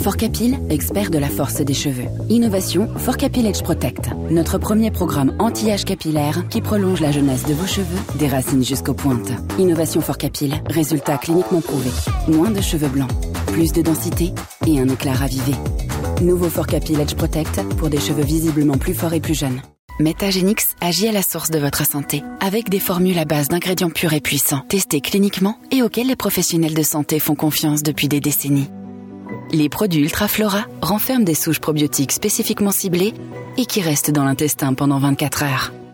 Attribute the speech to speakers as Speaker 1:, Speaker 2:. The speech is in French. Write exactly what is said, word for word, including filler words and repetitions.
Speaker 1: Forcapil, expert de la force des cheveux. Innovation Forcapil Edge Protect. Notre premier programme anti-âge capillaire qui prolonge la jeunesse de vos cheveux, des racines jusqu'aux pointes. Innovation Forcapil, résultat cliniquement prouvé. Moins de cheveux blancs, plus de densité et un éclat ravivé. Nouveau Forcapil Edge Protect pour des cheveux visiblement plus forts et plus jeunes. Metagenix agit à la source de votre santé avec des formules à base d'ingrédients purs et puissants, testés cliniquement et auxquels les professionnels de santé font confiance depuis des décennies. Les produits Ultraflora renferment des souches probiotiques spécifiquement ciblées et qui restent dans l'intestin pendant vingt-quatre heures.